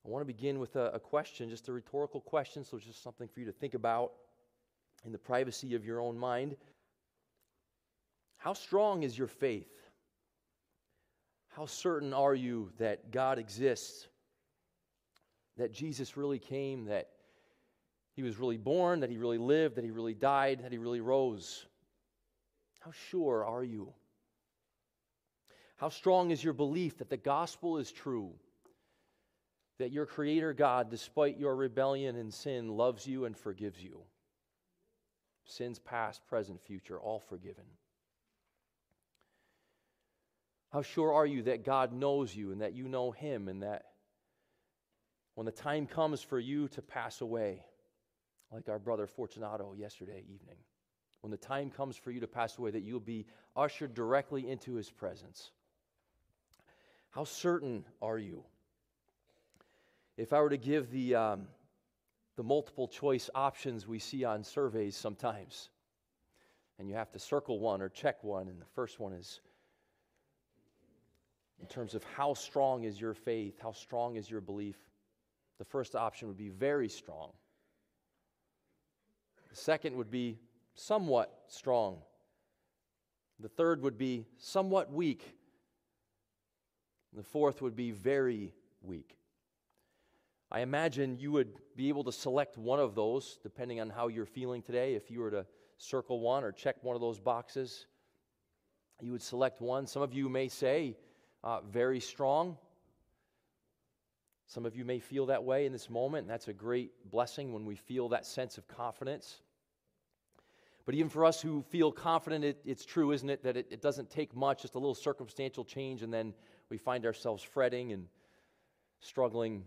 I want to begin with a question, just a rhetorical question, so it's just something for you to think about in the privacy of your own mind. How strong is your faith? How certain are you that God exists, that Jesus really came, that He was really born, that He really lived, that He really died, that He really rose? How sure are you? How strong is your belief that the gospel is true, that your Creator God, despite your rebellion and sin, loves you and forgives you? Sins past, present, future, all forgiven. How sure are you that God knows you and that you know Him, and that when the time comes for you to pass away, like our brother Fortunato yesterday evening, when the time comes for you to pass away, that you'll be ushered directly into His presence? How certain are you? If I were to give the multiple choice options we see on surveys sometimes, and you have to circle one or check one, and the first one is in terms of how strong is your faith, how strong is your belief, the first option would be very strong. The second would be somewhat strong. The third would be somewhat weak. And the fourth would be very weak. I imagine you would be able to select one of those, depending on how you're feeling today. If you were to circle one or check one of those boxes, you would select one. Some of you may say, very strong. Some of you may feel that way in this moment, and that's a great blessing when we feel that sense of confidence. But even for us who feel confident, it's true, isn't it, that it doesn't take much, just a little circumstantial change, and then we find ourselves fretting and struggling,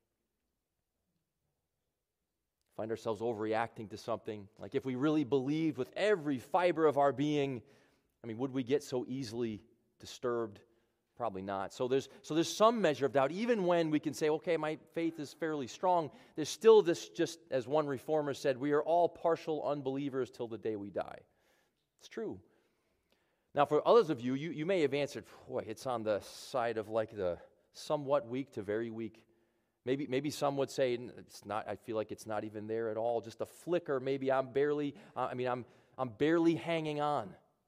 find ourselves overreacting to something. Like if we really believed with every fiber of our being, would we get so easily disturbed? Probably not. So there's some measure of doubt. Even when we can say, okay, my faith is fairly strong, there's still this, just as one reformer said, we are all partial unbelievers till the day we die. It's true. Now, for others of you, you may have answered, boy, it's on the side of like the somewhat weak to very weak. Maybe some would say it's not. I feel like it's not even there at all. Just a flicker. Maybe I'm barely hanging on.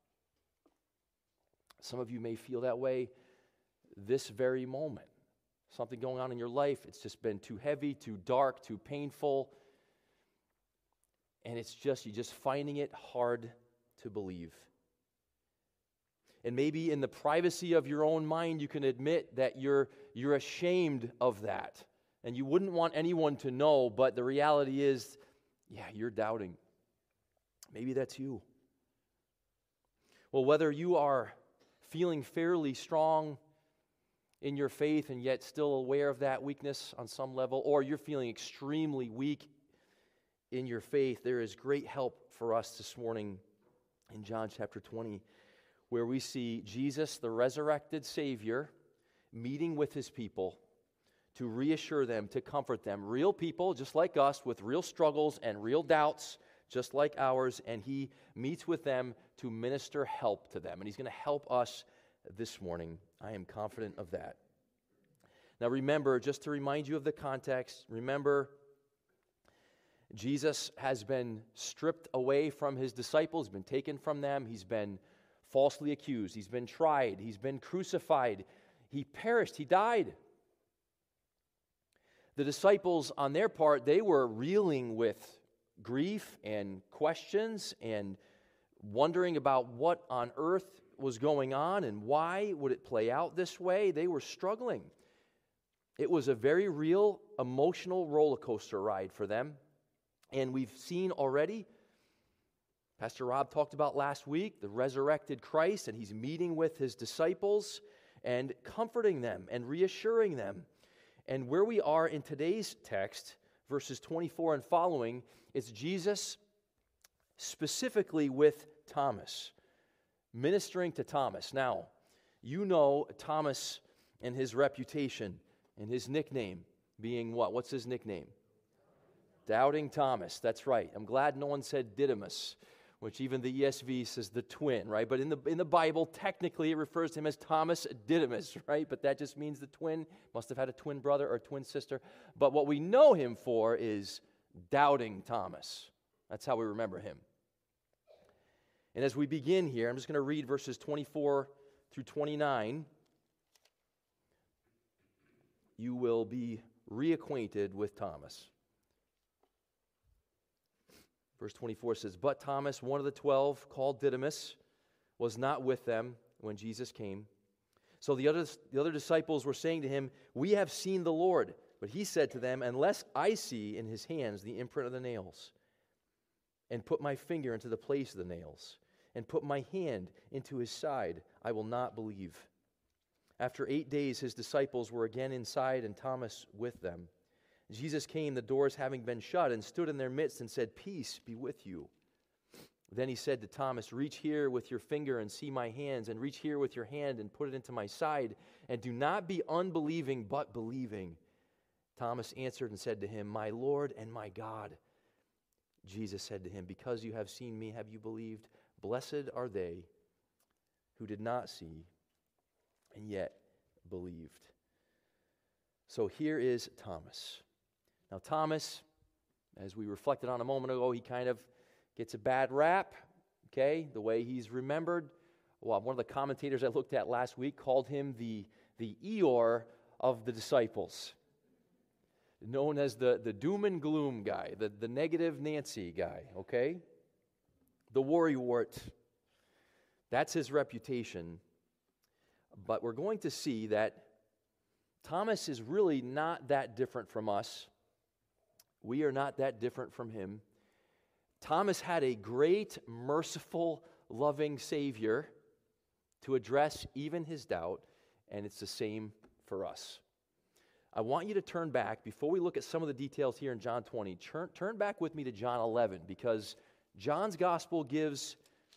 Some of you may feel that way this very moment. Something going on in your life. It's just been too heavy, too dark, too painful, and you're just finding it hard to believe. And maybe in the privacy of your own mind, you can admit that you're ashamed of that. And you wouldn't want anyone to know, but the reality is, you're doubting. Maybe that's you. Well, whether you are feeling fairly strong in your faith and yet still aware of that weakness on some level, or you're feeling extremely weak in your faith, there is great help for us this morning in John chapter 20, where we see Jesus, the resurrected Savior, meeting with His people to reassure them, to comfort them. Real people, just like us, with real struggles and real doubts, just like ours, and He meets with them to minister help to them. And He's going to help us this morning. I am confident of that. Now remember, just to remind you of the context, remember, Jesus has been stripped away from His disciples, been taken from them. He's been falsely accused. He's been tried. He's been crucified. He perished. He died. The disciples, on their part, they were reeling with grief and questions and wondering about what on earth was going on and why would it play out this way. They were struggling. It was a very real emotional roller coaster ride for them. And we've seen already, Pastor Rob talked about last week, the resurrected Christ, and He's meeting with His disciples and comforting them and reassuring them. And where we are in today's text, verses 24 and following, it's Jesus specifically with Thomas, ministering to Thomas. Now, you know Thomas and his reputation and his nickname being what? What's his nickname? Doubting Thomas. That's right. I'm glad no one said Didymus which even the ESV says the twin, right? But in the Bible, technically it refers to him as Thomas Didymus, right? But that just means the twin. Must have had a twin brother or a twin sister. But what we know him for is doubting Thomas. That's how we remember him. And as we begin here, I'm just going to read verses 24 through 29. You will be reacquainted with Thomas. Verse 24 says, "But Thomas, one of the 12, called Didymus, was not with them when Jesus came. So the other disciples were saying to him, 'We have seen the Lord.' But he said to them, 'Unless I see in his hands the imprint of the nails, and put my finger into the place of the nails, and put my hand into his side, I will not believe.' After 8 days his disciples were again inside, and Thomas with them. Jesus came, the doors having been shut, and stood in their midst and said, 'Peace be with you.' Then he said to Thomas, 'Reach here with your finger and see my hands, and reach here with your hand and put it into my side, and do not be unbelieving but believing.' Thomas answered and said to him, 'My Lord and my God.' Jesus said to him, 'Because you have seen me, have you believed? Blessed are they who did not see and yet believed.'" So here is Thomas. Now Thomas, as we reflected on a moment ago, he kind of gets a bad rap, okay, the way he's remembered. Well, one of the commentators I looked at last week called him the Eeyore of the disciples, known as the doom and gloom guy, the negative Nancy guy, okay? The worrywart. That's his reputation. But we're going to see that Thomas is really not that different from us. We are not that different from him. Thomas had a great, merciful, loving Savior to address even his doubt, and it's the same for us. I want you to turn back, before we look at some of the details here in John 20, turn back with me to John 11, because John's gospel gives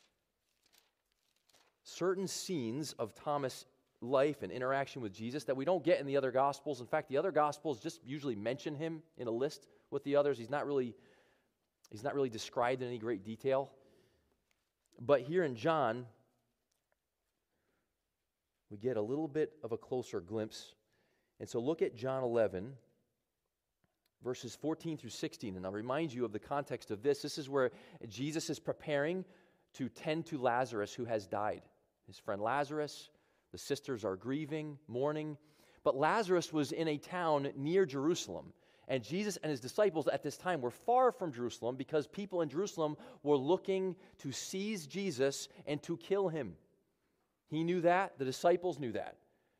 certain scenes of Thomas' life and interaction with Jesus that we don't get in the other gospels. In fact, the other gospels just usually mention him in a list with the others. He's not really described in any great detail. But here in John, we get a little bit of a closer glimpse. And so look at John 11, verses 14 through 16. And I'll remind you of the context of this. This is where Jesus is preparing to tend to Lazarus, who has died. His friend Lazarus, the sisters are grieving, mourning. But Lazarus was in a town near Jerusalem. And Jesus and his disciples at this time were far from Jerusalem because people in Jerusalem were looking to seize Jesus and to kill him. He knew that. The disciples knew that.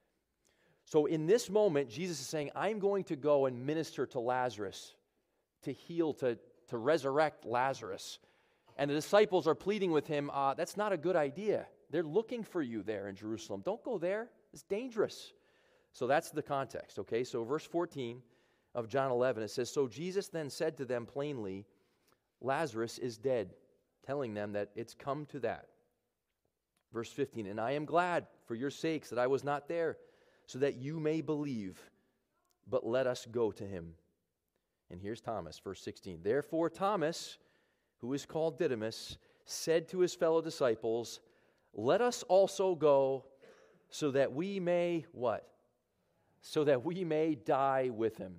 So in this moment, Jesus is saying, I'm going to go and minister to Lazarus, to heal, to resurrect Lazarus. And the disciples are pleading with him, that's not a good idea. They're looking for you there in Jerusalem. Don't go there. It's dangerous. So that's the context, okay? So verse 14 of John 11, it says, "So Jesus then said to them plainly, 'Lazarus is dead,' telling them that it's come to that." Verse 15, "And I am glad for your sakes that I was not there, so that you may believe, but let us go to him." And here's Thomas, verse 16. "Therefore Thomas, who is called Didymus, said to his fellow disciples, 'Let us also go, so that we may,'" what? "So that we may die with him."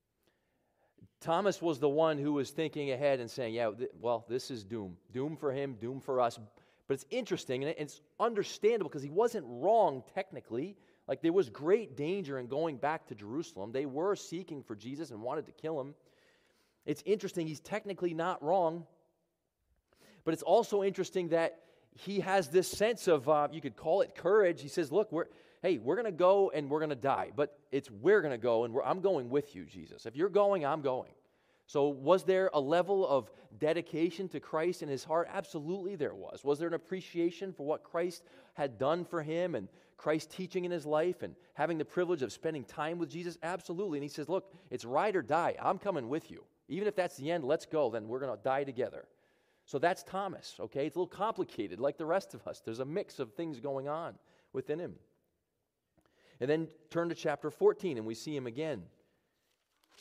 Thomas was the one who was thinking ahead and saying, this is doom. Doom for him, doom for us. But it's interesting, and it's understandable because he wasn't wrong technically. Like, there was great danger in going back to Jerusalem. They were seeking for Jesus and wanted to kill him. It's interesting, he's technically not wrong. But it's also interesting that he has this sense of, you could call it courage. He says, look, we're going to go and we're going to die. But we're going to go and I'm going with you, Jesus. If you're going, I'm going. So was there a level of dedication to Christ in his heart? Absolutely there was. Was there an appreciation for what Christ had done for him and Christ's teaching in his life and having the privilege of spending time with Jesus? Absolutely. And he says, look, it's ride or die. I'm coming with you. Even if that's the end, let's go. Then we're going to die together. So that's Thomas, okay? It's a little complicated like the rest of us. There's a mix of things going on within him. And then turn to chapter 14 and we see him again.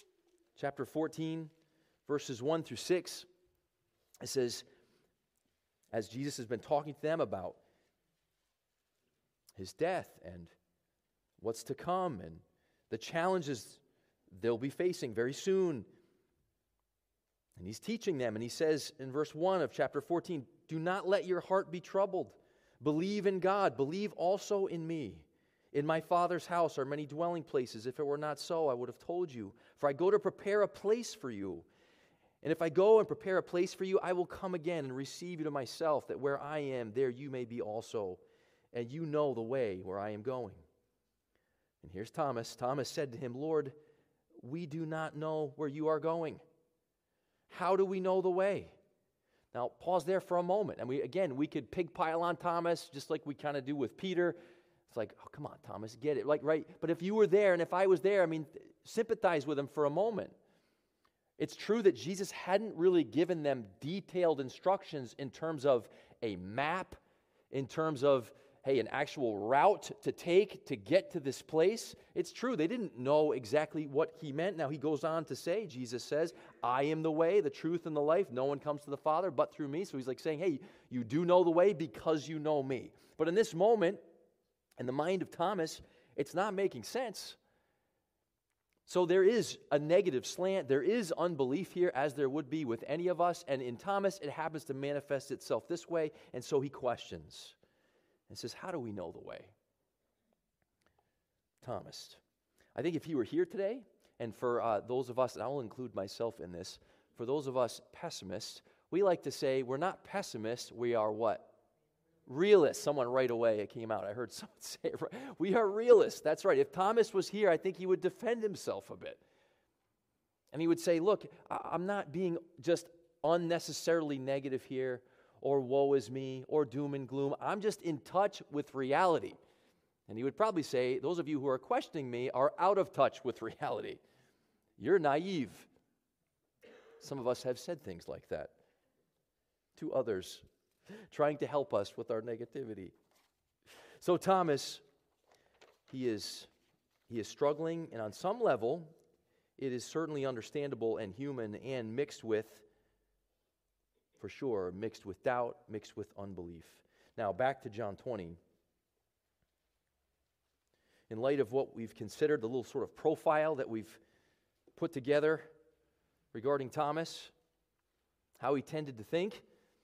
Chapter 14, verses 1 through 6, it says, as Jesus has been talking to them about his death and what's to come and the challenges they'll be facing very soon. And he's teaching them, and he says in verse 1 of chapter 14, "Do not let your heart be troubled. Believe in God. Believe also in me. In my Father's house are many dwelling places. If it were not so, I would have told you. For I go to prepare a place for you. And if I go and prepare a place for you, I will come again and receive you to myself, that where I am, there you may be also. And you know the way where I am going." And here's Thomas. Thomas said to him, "Lord, we do not know where you are going. How do we know the way?" Now, pause there for a moment. And we could pigpile on Thomas, just like we kind of do with Peter. It's like, oh, come on, Thomas, get it. Like, right? But if you were there and if I was there, sympathize with him for a moment. It's true that Jesus hadn't really given them detailed instructions in terms of a map, in terms of, hey, an actual route to take to get to this place. It's true, they didn't know exactly what he meant. Now, he goes on to say, Jesus says, "I am the way, the truth, and the life. No one comes to the Father but through me." So he's like saying, hey, you do know the way because you know me. But in this moment, in the mind of Thomas, it's not making sense. So there is a negative slant. There is unbelief here, as there would be with any of us. And in Thomas, it happens to manifest itself this way. And so he questions and says, how do we know the way? Thomas. I think if he were here today, and for those of us, and I'll include myself in this, for those of us pessimists, we like to say we're not pessimists, we are what? Realists. Someone right away, it came out. I heard someone say it right. We are realists. That's right. If Thomas was here, I think he would defend himself a bit. And he would say, look, I'm not being just unnecessarily negative here, or woe is me, or doom and gloom. I'm just in touch with reality. And he would probably say, those of you who are questioning me are out of touch with reality. You're naive. Some of us have said things like that to others, trying to help us with our negativity. So Thomas, he is struggling, and on some level, it is certainly understandable and human and mixed with, for sure, mixed with doubt, mixed with unbelief. Now, back to John 20. In light of what we've considered, the little sort of profile that we've put together regarding Thomas, how he tended to think,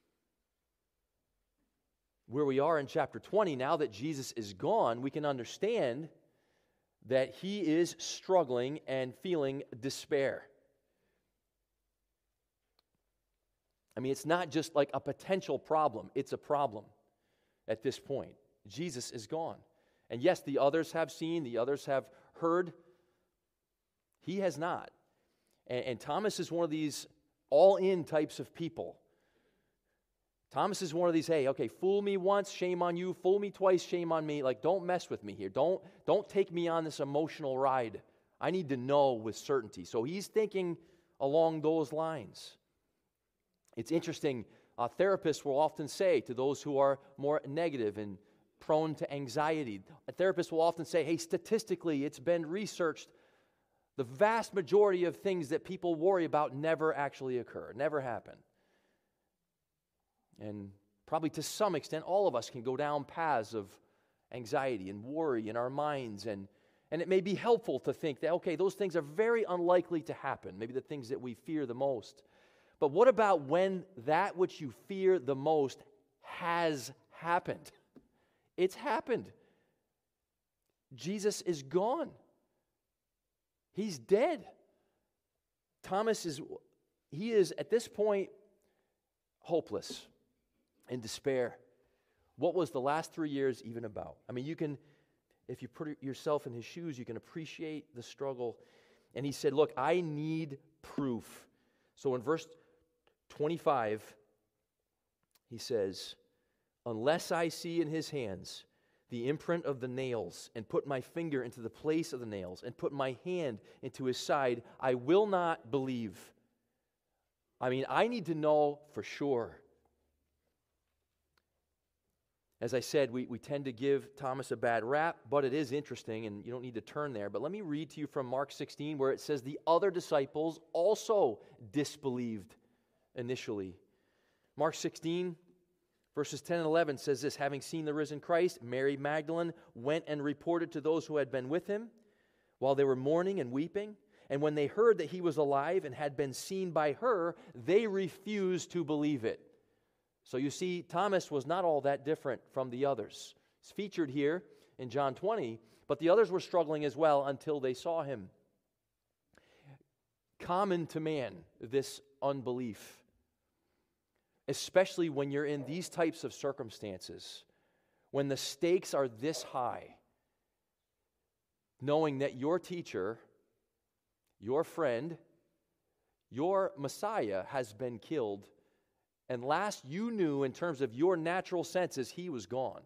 where we are in chapter 20, now that Jesus is gone, we can understand that he is struggling and feeling despair. It's not just like a potential problem, it's a problem at this point. Jesus is gone. And yes, the others have seen, the others have heard. He has not. And Thomas is one of these all-in types of people. Thomas is one of these, hey, okay, fool me once, shame on you. Fool me twice, shame on me. Like, don't mess with me here. Don't take me on this emotional ride. I need to know with certainty. So he's thinking along those lines. It's interesting. Therapists will often say to those who are more negative and prone to anxiety, a therapist will often say, hey, statistically, it's been researched. The vast majority of things that people worry about never actually occur, never happen. And probably to some extent, all of us can go down paths of anxiety and worry in our minds. And it may be helpful to think that, okay, those things are very unlikely to happen, maybe the things that we fear the most. But what about when that which you fear the most has happened? It's happened. Jesus is gone. He's dead. Thomas is at this point hopeless. In despair. What was the last 3 years even about? You can, if you put yourself in his shoes, you can appreciate the struggle. And he said, look, I need proof. So in verse 25, he says, unless I see in his hands the imprint of the nails, and put my finger into the place of the nails, and put my hand into his side, I will not believe. I need to know for sure. As I said, we tend to give Thomas a bad rap, but it is interesting, and you don't need to turn there. But let me read to you from Mark 16, where it says the other disciples also disbelieved initially. Mark 16, Verses 10 and 11 says this, having seen the risen Christ, Mary Magdalene went and reported to those who had been with him while they were mourning and weeping. And when they heard that he was alive and had been seen by her, they refused to believe it. So you see, Thomas was not all that different from the others. He's featured here in John 20, but the others were struggling as well until they saw him. Common to man, this unbelief. Especially when you're in these types of circumstances, when the stakes are this high, knowing that your teacher, your friend, your Messiah has been killed, and last you knew in terms of your natural senses, he was gone.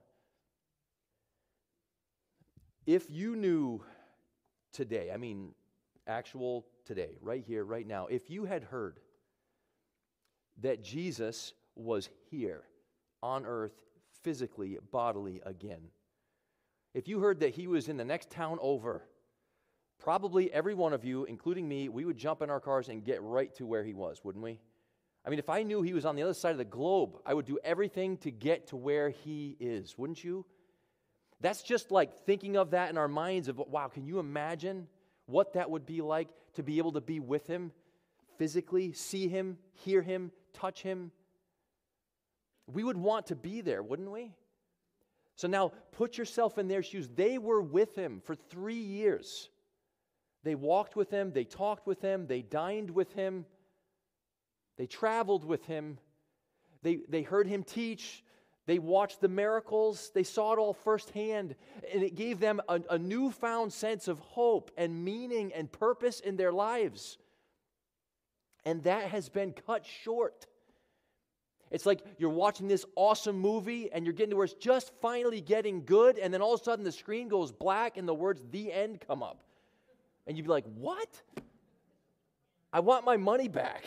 If you knew today, actual today, right here, right now, if you had heard that Jesus was here on earth, physically, bodily again. If you heard that he was in the next town over, probably every one of you, including me, we would jump in our cars and get right to where he was, wouldn't we? If I knew he was on the other side of the globe, I would do everything to get to where he is, wouldn't you? That's just like thinking of that in our minds of, wow, can you imagine what that would be like to be able to be with him physically, see him, hear him, touch him? We would want to be there, wouldn't we? So now put yourself in their shoes. They were with him for 3 years. They walked with him, they talked with him, they dined with him, they traveled with him, they heard him teach, they watched the miracles, they saw it all firsthand, and it gave them a newfound sense of hope and meaning and purpose in their lives. And that has been cut short. It's like you're watching this awesome movie and you're getting to where it's just finally getting good, and then all of a sudden the screen goes black and the words "the end" come up. And you'd be like, what? I want my money back.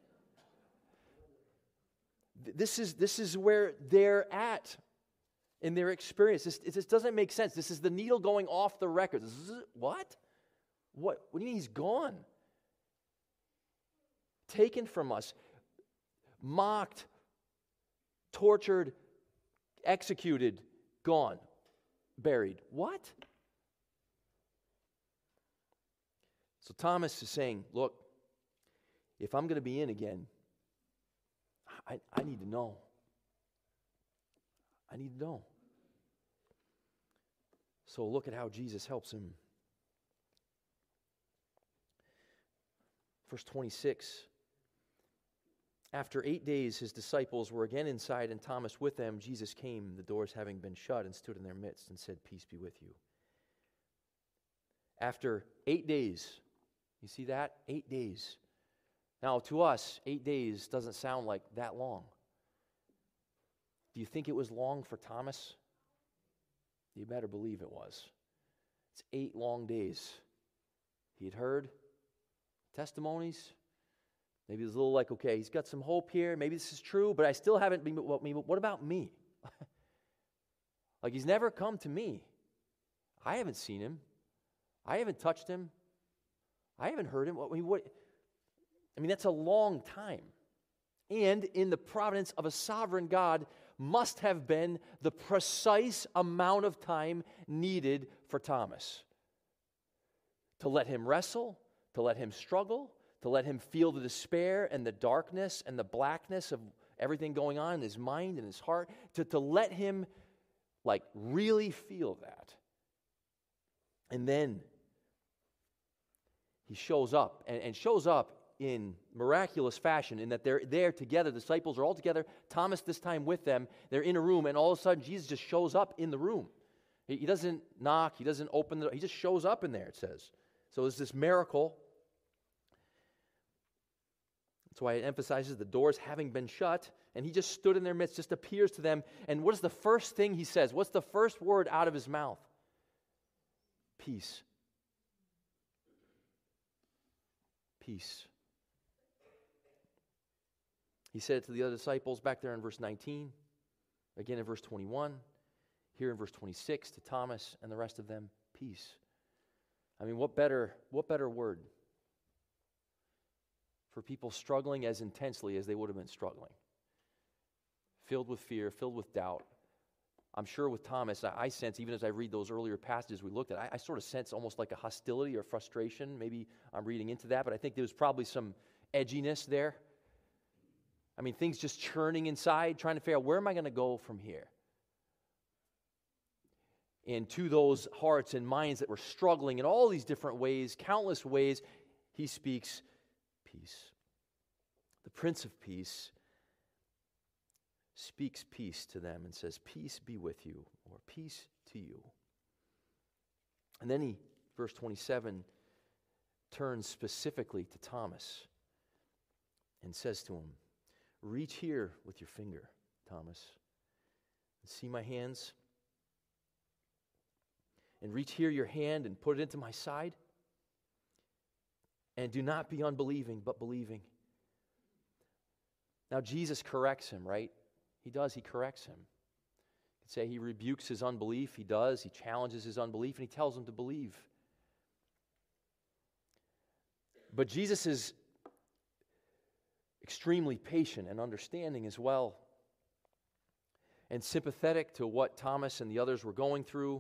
This is where they're at in their experience. This doesn't make sense. This is the needle going off the record. What? What do you mean he's gone? Taken from us, mocked, tortured, executed, gone, buried. What? So Thomas is saying, look, if I'm going to be in again, I need to know. I need to know. So look at how Jesus helps him. Verse 26. After 8 days, his disciples were again inside, and Thomas with them. Jesus came, the doors having been shut, and stood in their midst and said, "Peace be with you." After 8 days, you see that? 8 days. Now, to us, 8 days doesn't sound like that long. Do you think it was long for Thomas? You better believe it was. It's 8 long days. He had heard testimonies. Maybe it was a little like, okay, he's got some hope here. Maybe this is true, but I still haven't been, what about me? Like, he's never come to me. I haven't seen him. I haven't touched him. I haven't heard him. That's a long time. And in the providence of a sovereign God must have been the precise amount of time needed for Thomas. To let him wrestle, to let him struggle, to let him feel the despair and the darkness and the blackness of everything going on in his mind and his heart, to let him really feel that. And then he shows up, and shows up in miraculous fashion in that they're there together. The disciples are all together. Thomas this time with them. They're in a room, and all of a sudden Jesus just shows up in the room. He doesn't knock. He doesn't open the door. He just shows up in there, it says. So there's this miracle. That's why it emphasizes the doors having been shut, and he just stood in their midst, just appears to them. And what is the first thing he says? What's the first word out of his mouth? Peace. Peace. He said it to the other disciples back there in verse 19, again in verse 21, here in verse 26 to Thomas and the rest of them, peace. What better word for people struggling as intensely as they would have been struggling? filled with fear, filled with doubt. I'm sure with Thomas, I sense, even as I read those earlier passages we looked at, I sort of sense almost like a hostility or frustration. Maybe I'm reading into that, but I think there was probably some edginess there. I mean, things just churning inside, trying to figure out, where am I going to go from here? And to those hearts and minds that were struggling in all these different ways, countless ways, he speaks peace. The Prince of Peace speaks peace to them and says, peace be with you, or peace to you. And then he, verse 27, turns specifically to Thomas and says to him, reach here with your finger, Thomas, and see my hands, and reach here your hand and put it into my side, and do not be unbelieving, but believing. Now Jesus corrects him, right? He does, he corrects him. You could say he rebukes his unbelief. He does. He challenges his unbelief, and he tells him to believe. But Jesus is extremely patient and understanding as well, and sympathetic to what Thomas and the others were going through.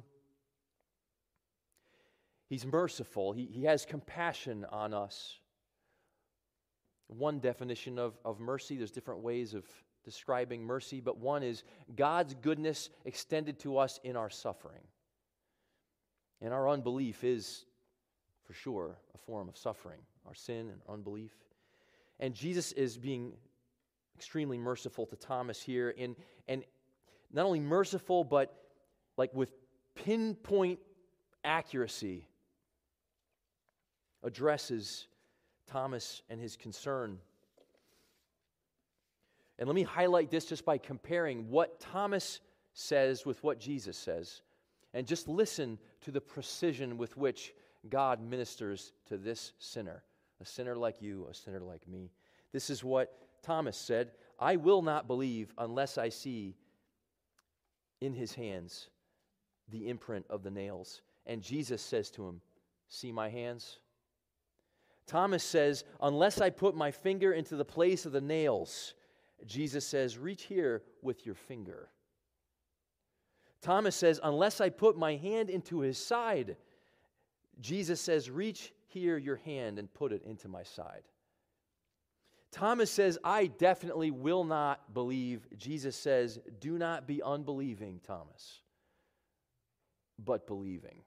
He's merciful. He has compassion on us. One definition of mercy, there's different ways of describing mercy, but one is God's goodness extended to us in our suffering. And our unbelief is, for sure, a form of suffering, our sin and unbelief. And Jesus is being extremely merciful to Thomas here, and not only merciful, but like with pinpoint accuracy, addresses Thomas and his concern. And let me highlight this just by comparing what Thomas says with what Jesus says. And just listen to the precision with which God ministers to this sinner. A sinner like you, a sinner like me. This is what Thomas said, I will not believe unless I see in his hands the imprint of the nails. And Jesus says to him, see my hands? Thomas says, unless I put my finger into the place of the nails. Jesus says, reach here with your finger. Thomas says, unless I put my hand into his side. Jesus says, reach here your hand and put it into my side. Thomas says, I definitely will not believe. Jesus says, do not be unbelieving, Thomas, but believing.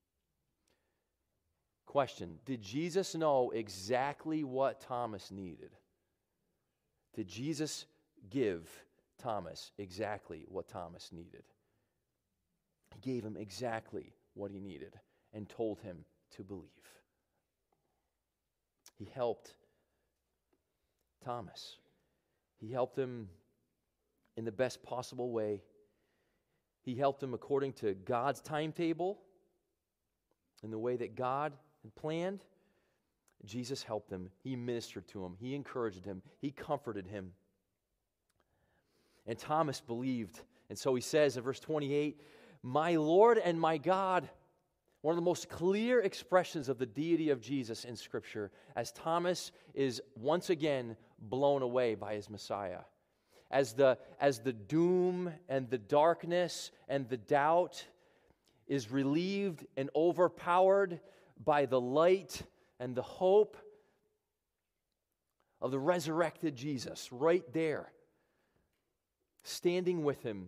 Question, did Jesus know exactly what Thomas needed? Did Jesus give Thomas exactly what Thomas needed? He gave him exactly what he needed and told him to believe. He helped Thomas. He helped him in the best possible way. He helped him according to God's timetable, in the way that God had planned. Jesus helped him. He ministered to him. He encouraged him. He comforted him. And Thomas believed. And so he says in verse 28, my Lord and my God. One of the most clear expressions of the deity of Jesus in Scripture, as Thomas is once again blown away by his Messiah. As the doom and the darkness and the doubt is relieved and overpowered by the light and the hope of the resurrected Jesus right there, standing with him.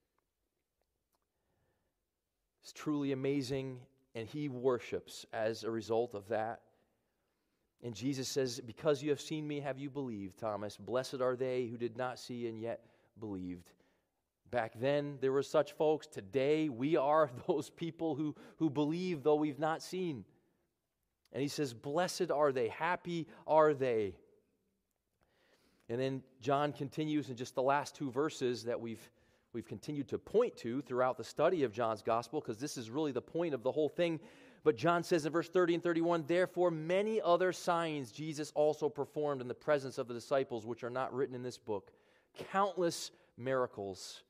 It's truly amazing, and he worships as a result of that. And Jesus says, because you have seen me, have you believed, Thomas? Blessed are they who did not see and yet believed. Back then, there were such folks. Today, we are those people who believe, though we've not seen. And he says, blessed are they, happy are they. And then John continues in just the last two verses that we've continued to point to throughout the study of John's gospel, because this is really the point of the whole thing. But John says in verse 30 and 31, therefore many other signs Jesus also performed in the presence of the disciples, which are not written in this book. Countless miracles,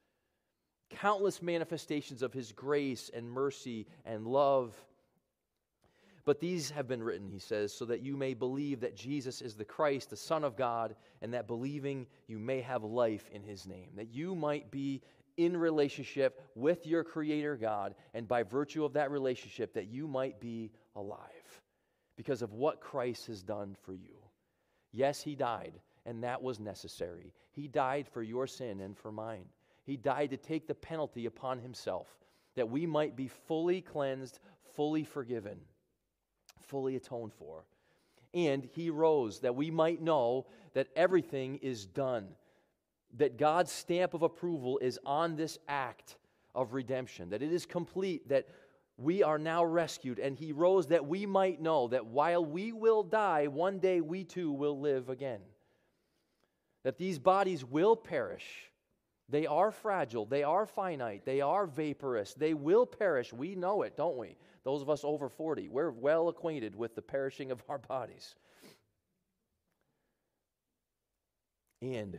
countless manifestations of his grace and mercy and love. But these have been written, he says, so that you may believe that Jesus is the Christ, the Son of God, and that believing you may have life in his name, that you might be in relationship with your Creator God, and by virtue of that relationship, that you might be alive because of what Christ has done for you. Yes, he died, and that was necessary. He died for your sin and for mine. He died to take the penalty upon himself, that we might be fully cleansed, fully forgiven, fully atoned for. And he rose that we might know that everything is done, that God's stamp of approval is on this act of redemption, that it is complete, that we are now rescued. And he rose that we might know that while we will die, one day we too will live again. That these bodies will perish. They are fragile, they are finite, they are vaporous, they will perish. We know it, don't we? Those of us over 40, we're well acquainted with the perishing of our bodies. And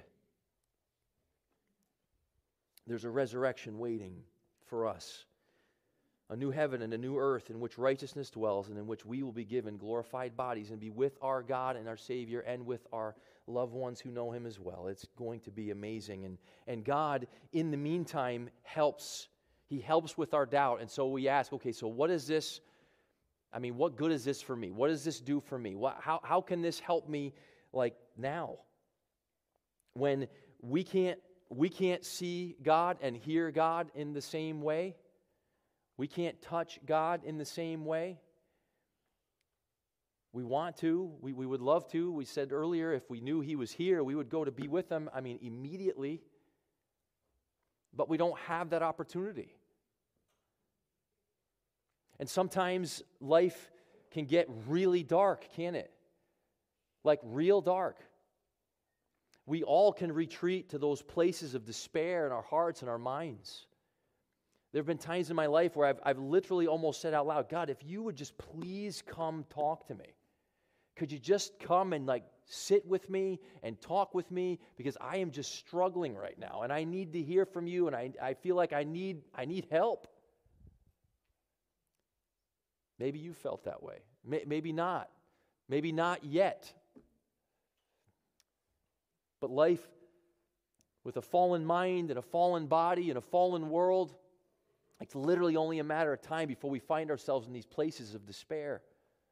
there's a resurrection waiting for us. A new heaven and a new earth in which righteousness dwells and in which we will be given glorified bodies and be with our God and our Savior and with our loved ones who know him as well. It's going to be amazing. And God, in the meantime, helps. He helps with our doubt. And so we ask, okay, so what is this? I mean, what good is this for me? What does this do for me? How can this help me like now? When we can't see God and hear God in the same way. We can't touch God in the same way. We want to. We would love to. We said earlier, if we knew he was here, we would go to be with him, immediately. But we don't have that opportunity. And sometimes life can get really dark, can't it? Like real dark. We all can retreat to those places of despair in our hearts and our minds. There have been times in my life where I've literally almost said out loud, God, if you would just please come talk to me. Could you just come and sit with me and talk with me? Because I am just struggling right now and I need to hear from you and I feel like I need help. Maybe you felt that way. Maybe not. Maybe not yet. But life with a fallen mind and a fallen body and a fallen world, it's literally only a matter of time before we find ourselves in these places of despair.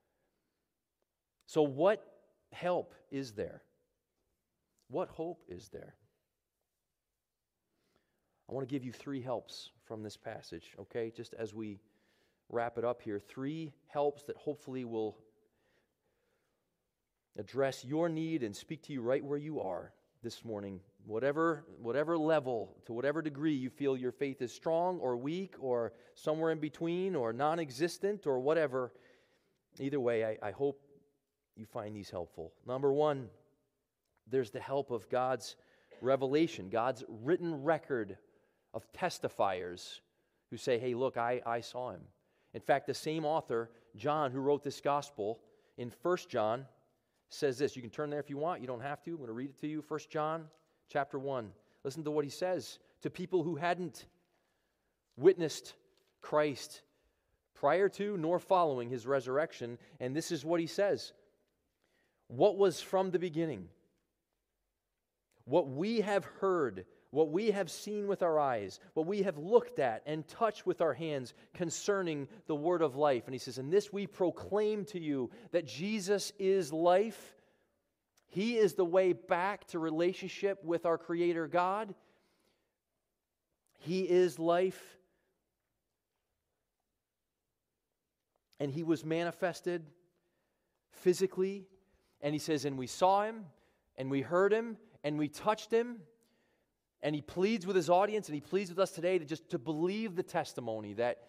So what help is there? What hope is there? I want to give you 3 helps from this passage, okay? Just as we wrap it up here. 3 helps that hopefully will address your need and speak to you right where you are this morning. Whatever level, to whatever degree you feel your faith is strong or weak or somewhere in between or non-existent or whatever. Either way, I hope you find these helpful. Number 1, there's the help of God's revelation, God's written record of testifiers who say, hey, look, I saw him. In fact, the same author, John, who wrote this gospel, in 1 John, says this. You can turn there if you want. You don't have to. I'm going to read it to you. 1 John chapter 1. Listen to what he says to people who hadn't witnessed Christ prior to nor following his resurrection. And this is what he says. What was from the beginning, what we have heard, what we have seen with our eyes, what we have looked at and touched with our hands concerning the word of life. And he says, and this we proclaim to you, that Jesus is life. He is the way back to relationship with our Creator God. He is life. And he was manifested physically. And he says, and we saw him, and we heard him, and we touched him. And he pleads with his audience, and he pleads with us today to believe the testimony that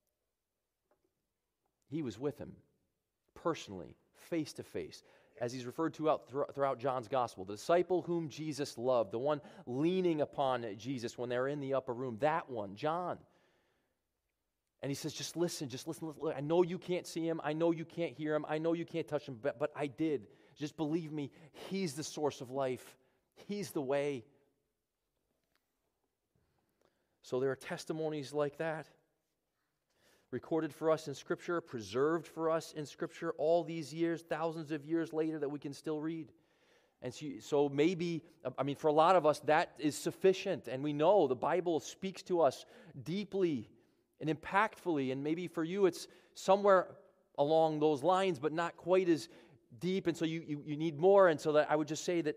he was with him personally, face to face, as he's referred to throughout John's gospel. The disciple whom Jesus loved, the one leaning upon Jesus when they're in the upper room, that one, John. And he says, just listen. I know you can't see him. I know you can't hear him. I know you can't touch him, but I did. Just believe me, he's the source of life. He's the way. So there are testimonies like that. recorded for us in Scripture, preserved for us in Scripture all these years, thousands of years later, that we can still read. And so maybe, for a lot of us, that is sufficient. And we know the Bible speaks to us deeply and impactfully. And maybe for you, it's somewhere along those lines, but not quite as deep. And so you need more. And so that I would just say that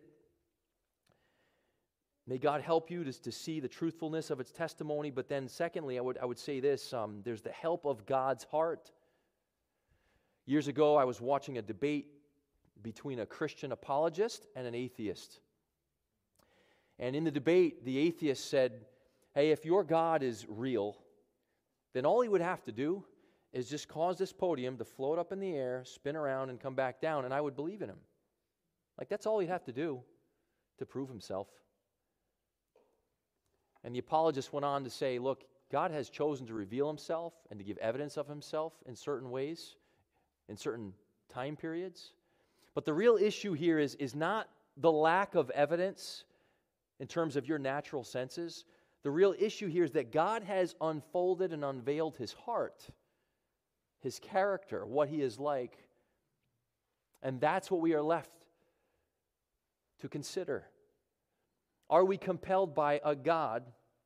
may God help you to see the truthfulness of its testimony. But then secondly, I would say this, there's the help of God's heart. Years ago, I was watching a debate between a Christian apologist and an atheist. And in the debate, the atheist said, hey, if your God is real, then all he would have to do is just cause this podium to float up in the air, spin around, and come back down, and I would believe in him. Like, that's all he'd have to do to prove himself. And the apologist went on to say, look, God has chosen to reveal himself and to give evidence of himself in certain ways, in certain time periods. But the real issue here is not the lack of evidence in terms of your natural senses. The real issue here is that God has unfolded and unveiled his heart, his character, what he is like. And that's what we are left to consider. Are we compelled by a God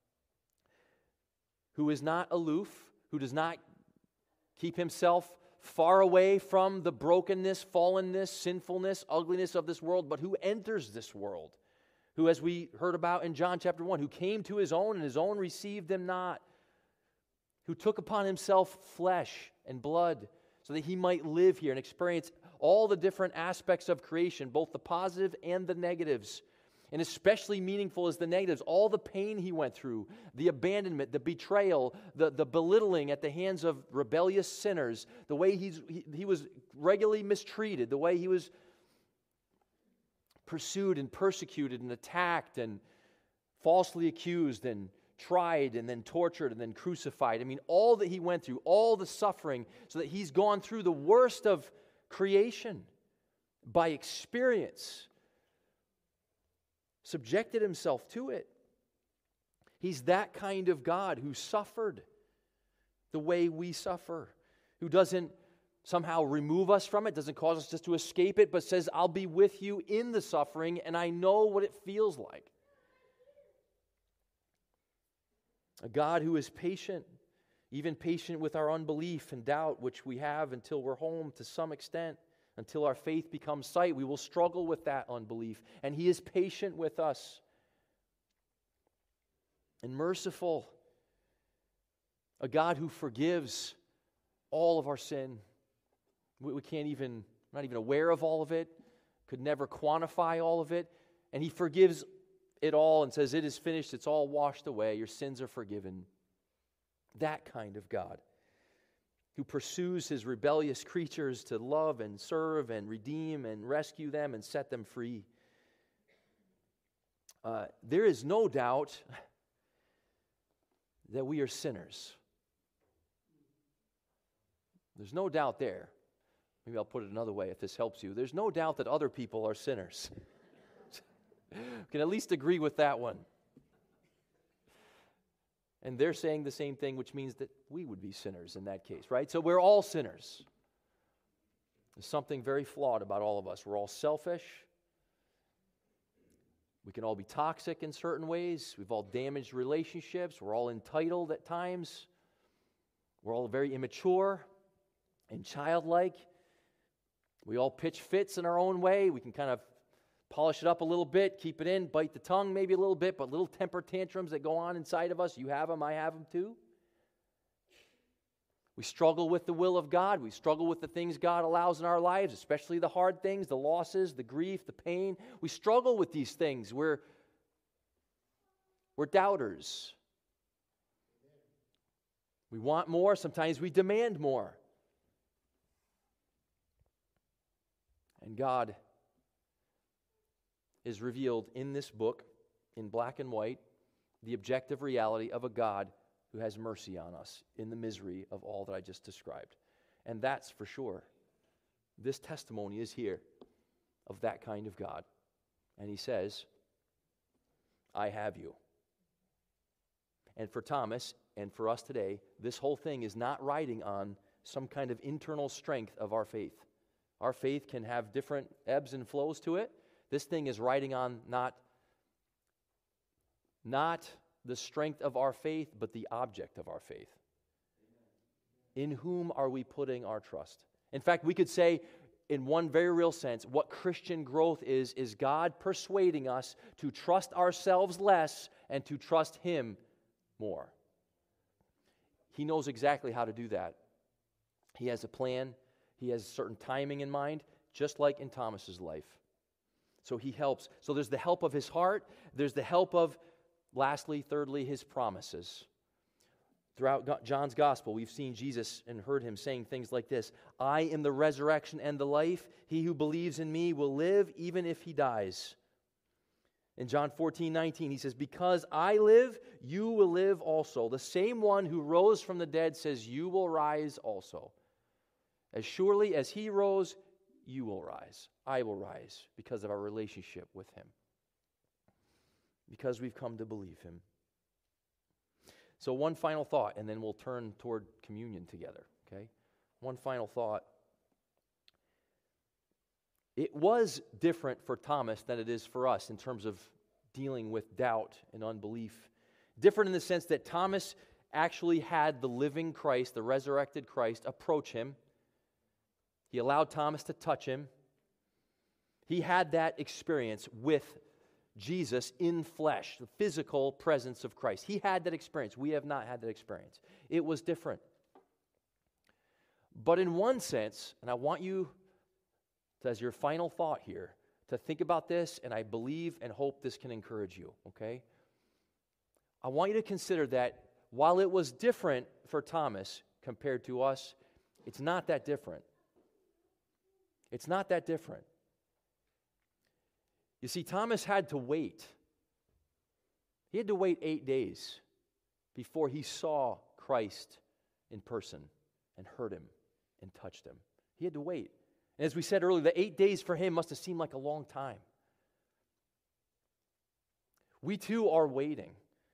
who is not aloof, who does not keep himself far away from the brokenness, fallenness, sinfulness, ugliness of this world, but who enters this world, who, as we heard about in John chapter 1, who came to his own and his own received him not, who took upon himself flesh and blood so that he might live here and experience all the different aspects of creation, both the positive and the negatives. And especially meaningful is the negatives, all the pain he went through, the abandonment, the betrayal, the belittling at the hands of rebellious sinners, the way he was regularly mistreated, the way he was pursued and persecuted and attacked and falsely accused and tried and then tortured and then crucified. All that he went through, all the suffering, so that he's gone through the worst of creation by experience, subjected himself to it. He's that kind of God who suffered the way we suffer, who doesn't somehow remove us from it, doesn't cause us just to escape it, but says, I'll be with you in the suffering, and I know what it feels like. A God who is patient, even patient with our unbelief and doubt, which we have until we're home to some extent. Until our faith becomes sight, we will struggle with that unbelief. And he is patient with us and merciful. A God who forgives all of our sin. We can't even, not even aware of all of it, could never quantify all of it. And he forgives it all and says, it is finished, it's all washed away, your sins are forgiven. That kind of God, who pursues his rebellious creatures to love and serve and redeem and rescue them and set them free. There is no doubt that we are sinners. There's no doubt there. Maybe I'll put it another way if this helps you. There's no doubt that other people are sinners. We can at least agree with that one. And they're saying the same thing, which means that we would be sinners in that case, right? So we're all sinners. There's something very flawed about all of us. We're all selfish. We can all be toxic in certain ways. We've all damaged relationships. We're all entitled at times. We're all very immature and childlike. We all pitch fits in our own way. We can kind of polish it up a little bit, keep it in, bite the tongue maybe a little bit, but little temper tantrums that go on inside of us, you have them, I have them too. We struggle with the will of God. We struggle with the things God allows in our lives, especially the hard things, the losses, the grief, the pain. We struggle with these things. We're doubters. We want more. Sometimes we demand more. And God is revealed in this book, in black and white, the objective reality of a God who has mercy on us in the misery of all that I just described. And that's for sure. This testimony is here of that kind of God. And he says, I have you. And for Thomas and for us today, this whole thing is not riding on some kind of internal strength of our faith. Our faith can have different ebbs and flows to it. This thing is riding on not the strength of our faith, but the object of our faith. In whom are we putting our trust? In fact, we could say, in one very real sense, what Christian growth is God persuading us to trust ourselves less and to trust Him more. He knows exactly how to do that. He has a plan. He has a certain timing in mind, just like in Thomas's life. So He helps. So there's the help of His heart. There's the help of, lastly, thirdly, His promises. Throughout John's Gospel, we've seen Jesus and heard Him saying things like this: I am the resurrection and the life. He who believes in me will live even if he dies. In John 14:19, He says, because I live, you will live also. The same one who rose from the dead says, you will rise also. As surely as He rose, you will rise. I will rise because of our relationship with Him. Because we've come to believe Him. So one final thought, and then we'll turn toward communion together, okay? One final thought. It was different for Thomas than it is for us in terms of dealing with doubt and unbelief. Different in the sense that Thomas actually had the living Christ, the resurrected Christ, approach him. He allowed Thomas to touch him. He had that experience with Jesus in flesh, the physical presence of Christ. He had that experience. We have not had that experience. It was different. But in one sense, and I want you, as your final thought here, to think about this, and I believe and hope this can encourage you, okay? I want you to consider that while it was different for Thomas compared to us, it's not that different. It's not that different. You see, Thomas had to wait. He had to wait 8 days before he saw Christ in person and heard Him and touched Him. He had to wait. And as we said earlier, the 8 days for him must have seemed like a long time. We too are waiting.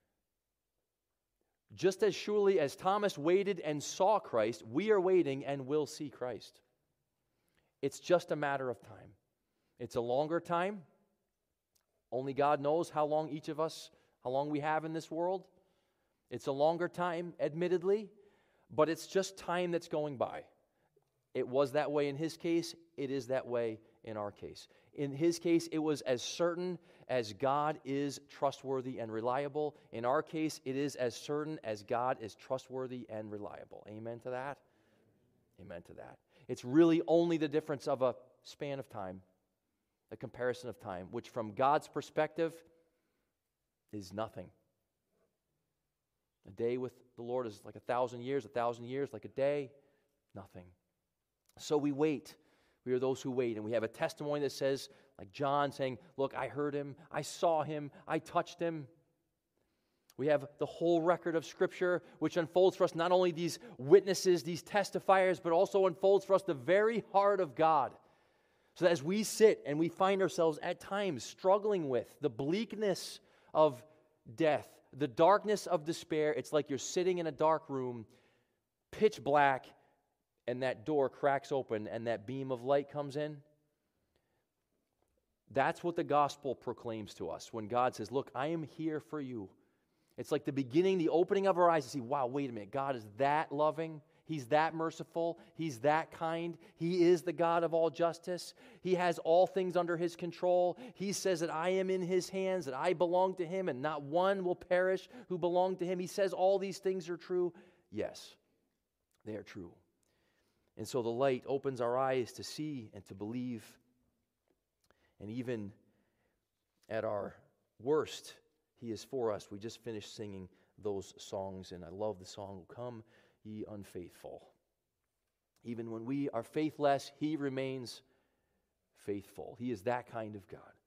Just as surely as Thomas waited and saw Christ, we are waiting and will see Christ. It's just a matter of time. It's a longer time. Only God knows how long each of us, how long we have in this world. It's a longer time, admittedly, but it's just time that's going by. It was that way in his case. It is that way in our case. In his case, it was as certain as God is trustworthy and reliable. In our case, it is as certain as God is trustworthy and reliable. Amen to that? Amen to that. It's really only the difference of a span of time, a comparison of time, which from God's perspective is nothing. A day with the Lord is like 1,000 years, 1,000 years like a day, nothing. So we wait. We are those who wait. And we have a testimony that says, like John saying, look, I heard Him, I saw Him, I touched Him. We have the whole record of Scripture, which unfolds for us not only these witnesses, these testifiers, but also unfolds for us the very heart of God. So that as we sit and we find ourselves at times struggling with the bleakness of death, the darkness of despair, it's like you're sitting in a dark room, pitch black, and that door cracks open and that beam of light comes in. That's what the gospel proclaims to us when God says, look, I am here for you. It's like the beginning, the opening of our eyes to see, wow, wait a minute, God is that loving. He's that merciful. He's that kind. He is the God of all justice. He has all things under His control. He says that I am in His hands, that I belong to Him, and not one will perish who belong to Him. He says all these things are true. Yes, they are true. And so the light opens our eyes to see and to believe. And even at our worst, He is for us. We just finished singing those songs, and I love the song, Come Ye Unfaithful. Even when we are faithless, He remains faithful. He is that kind of God.